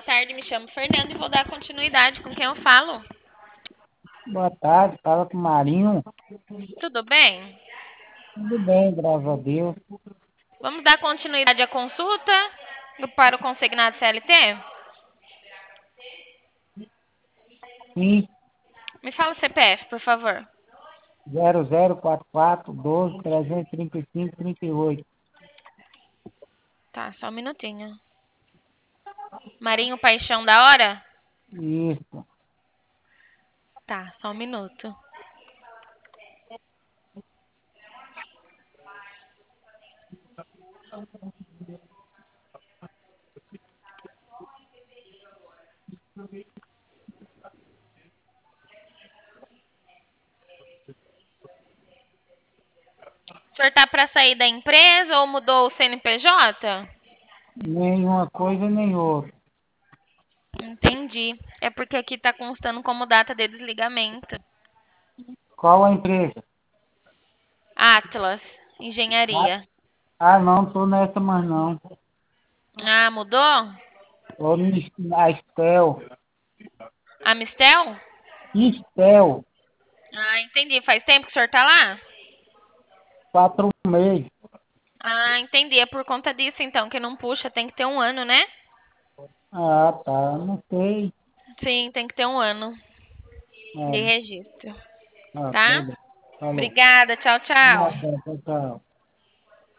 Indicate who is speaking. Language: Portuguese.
Speaker 1: tarde, me chamo Fernando e vou dar continuidade com quem eu falo.
Speaker 2: Boa tarde, fala com o Marinho.
Speaker 1: Tudo bem?
Speaker 2: Tudo bem, graças a Deus.
Speaker 1: Vamos dar continuidade à consulta para o consignado CLT?
Speaker 2: Sim,
Speaker 1: Me fala o CPF, por favor.
Speaker 2: 0044 12 335 38.
Speaker 1: Tá, só um minutinho. Marinho Paixão da Hora?
Speaker 2: Isso.
Speaker 1: Tá, só um minuto. O senhor tá para sair da empresa ou mudou o CNPJ?
Speaker 2: Nenhuma coisa nem outra.
Speaker 1: Entendi. É porque aqui tá constando como data de desligamento.
Speaker 2: Qual a empresa?
Speaker 1: Atlas
Speaker 2: Ah,
Speaker 1: Engenharia.
Speaker 2: não, tô nessa mais não.
Speaker 1: Ah, mudou?
Speaker 2: Tô na Estel.
Speaker 1: A Mistel?
Speaker 2: Estel,
Speaker 1: Ah, entendi. Faz tempo que o senhor tá lá?
Speaker 2: 4 meses.
Speaker 1: Ah, entendi. É por conta disso, então, que não puxa. Tem que ter um ano, né?
Speaker 2: Ah, tá, não sei.
Speaker 1: Sim, tem que ter um ano de
Speaker 2: Ah,
Speaker 1: registro.
Speaker 2: tá
Speaker 1: Tá?
Speaker 2: bom. Falou.
Speaker 1: Obrigada. Tchau, tchau.
Speaker 2: Nada, tchau, tchau.